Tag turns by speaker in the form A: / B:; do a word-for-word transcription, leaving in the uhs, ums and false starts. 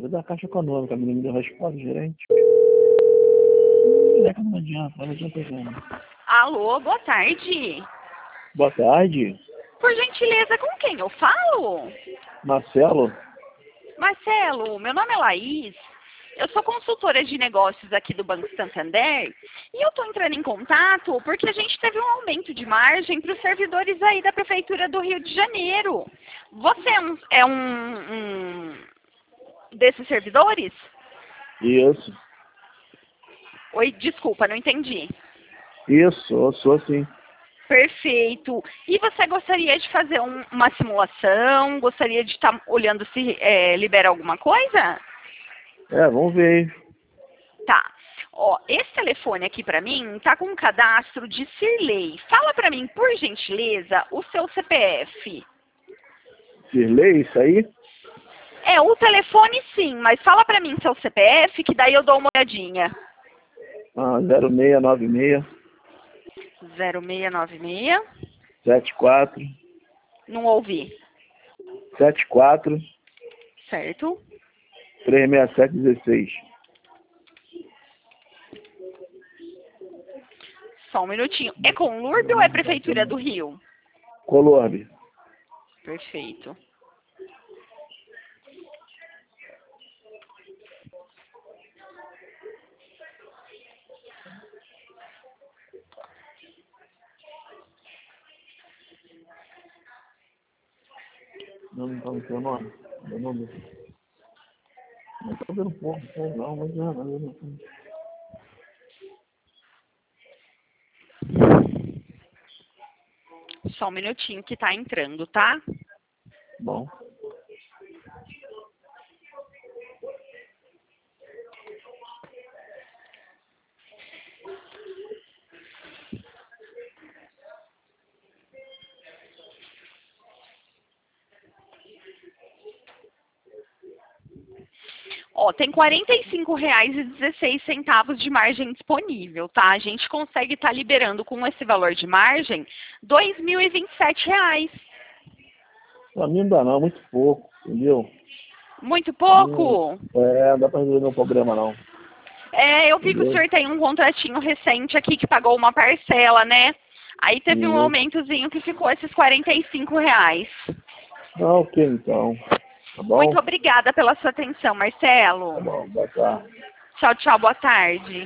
A: da Caixa Econômica, me deu resposta, gerente. Hum, é que não adianta, não adianta nada.
B: Alô, boa tarde.
A: Boa tarde,
B: Por gentileza, com quem eu falo?
A: Marcelo.
B: Marcelo, meu nome é Laís. Eu sou consultora de negócios aqui do Banco Santander e eu estou entrando em contato porque a gente teve um aumento de margem para os servidores aí da Prefeitura do Rio de Janeiro. Você é um, é um, um desses servidores?
A: Isso,
B: Oi, desculpa, não entendi.
A: isso, eu sou sim.
B: Perfeito. E você gostaria de fazer um- uma simulação? Gostaria de estar olhando se é, libera alguma coisa?
A: É, vamos ver aí.
B: Tá. Ó, esse telefone aqui pra mim tá com um cadastro de Sirley. Fala pra mim, por gentileza, o seu C P F.
A: Sirley, isso aí?
B: É, o telefone sim, mas fala pra mim seu C P F, que daí eu dou uma olhadinha.
A: Ah, zero seis nove seis,
B: zero seis nove seis.
A: sete quatro,
B: Não ouvi.
A: sete quatro,
B: Certo?
A: três seis sete um seis.
B: Só um minutinho. É com Lourdes ou é Prefeitura do Rio?
A: Colorbe.
B: Perfeito.
A: Não, não tá no seu nome? Meu nome? Não tô vendo um pouco, sei não, mas não, mas eu não sei.
B: Só um minutinho que tá entrando, tá?
A: Bom.
B: Ó, tem quarenta e cinco reais e dezesseis centavos de margem disponível, tá? A gente consegue estar liberando com esse valor de margem dois mil e vinte e sete reais.
A: Pra mim não dá não, muito pouco, entendeu?
B: Muito
A: Pra mim,
B: pouco?
A: é, não dá pra resolver meu problema não,
B: É, eu vi que o
A: entendeu?
B: senhor tem um contratinho recente aqui que pagou uma parcela, né? Aí teve um
A: Isso.
B: aumentozinho que ficou esses quarenta e cinco reais.
A: Ah, ok então. Tá bom?
B: Muito obrigada pela sua atenção,
A: Tá
B: Marcelo.
A: bom, boa tarde.
B: Tchau, tchau, boa tarde.